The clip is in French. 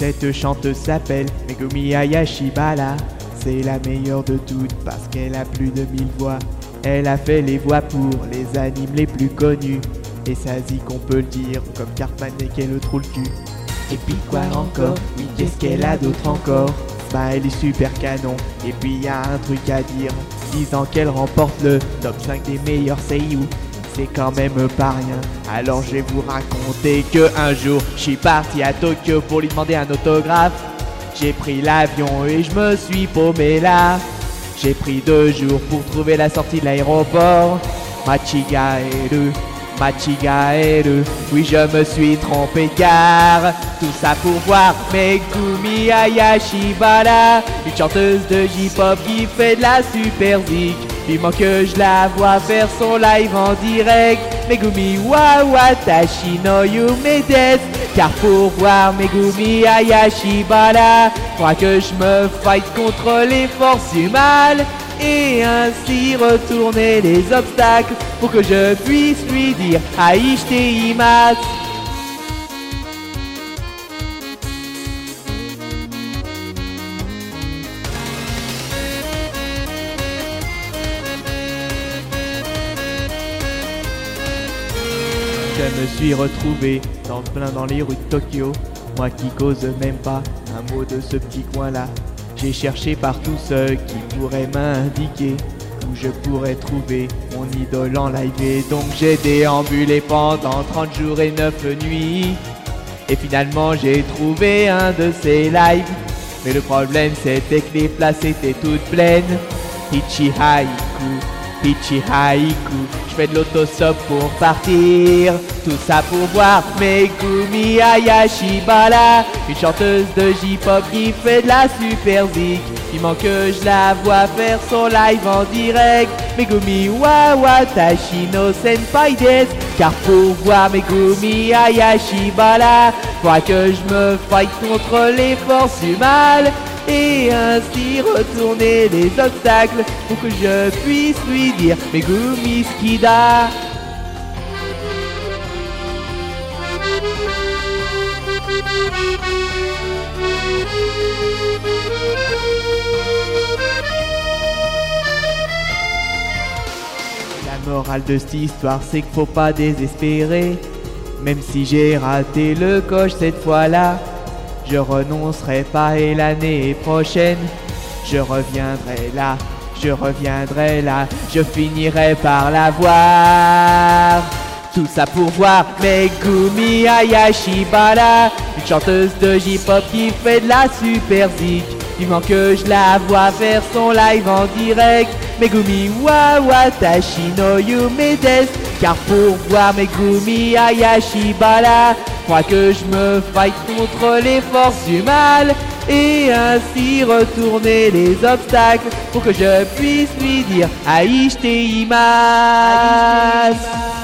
Cette chanteuse s'appelle Megumi Hayashibara. C'est la meilleure de toutes parce qu'elle a plus de 1000 voix. Elle a fait les voix pour les animes les plus connus. Et ça dit qu'on peut le dire, comme Cartman et qu'elle le trou le cul. Et puis quoi encore? Oui, qu'est-ce qu'elle a d'autre encore? Bah elle est super canon. Et puis y a un truc à dire, disant qu'elle remporte le top 5 des meilleurs seiyuu. C'est quand même pas rien. Alors je vais vous raconter que un jour je suis parti à Tokyo pour lui demander un autographe. J'ai pris l'avion et je me suis paumé là. J'ai pris 2 jours pour trouver la sortie de l'aéroport. Machigaeru, Machigaeru. Oui, je me suis trompé car tout ça pour voir Megumi Hayashibara, une chanteuse de J-pop qui fait de la super zik. Vivement que je la vois faire son live en direct. Megumi wa watashi no yume desu. Car pour voir Megumi Hayashibara, faudra que je me fight contre les forces du mal et ainsi retourner les obstacles pour que je puisse lui dire Aishite imasu. Je me suis retrouvé dans les rues de Tokyo, moi qui cause même pas un mot de ce petit coin là. J'ai cherché partout ceux qui pourraient m'indiquer où je pourrais trouver mon idole en live. Et donc j'ai déambulé pendant 30 jours et 9 nuits. Et finalement j'ai trouvé un de ces lives. Mais le problème c'était que les places étaient toutes pleines. Ichihaiku, Ichihaiku. Je fais de l'autostop pour partir. Tout ça pour voir Megumi Hayashibara, une chanteuse de J-pop qui fait de la super zik. Il manque que je la vois faire son live en direct. Megumi wa watashi no senpai desu. Car pour voir Megumi Hayashibara, faudra que je me fight contre les forces du mal et ainsi retourner les obstacles pour que je puisse lui dire Megumi Skida. La morale de cette histoire, c'est qu'il faut pas désespérer. Même si j'ai raté le coche cette fois-là, je renoncerai pas et l'année prochaine, je reviendrai là, je finirai par la voir. Tout ça pour voir Megumi Hayashibara, une chanteuse de J-pop qui fait de la super zik. Vivement que je la vois faire son live en direct. Megumi wa watashi no yume desu. Car pour voir Megumi Hayashibara, faudra que je me fight contre les forces du mal et ainsi retourner les obstacles pour que je puisse lui dire Aishite imasu.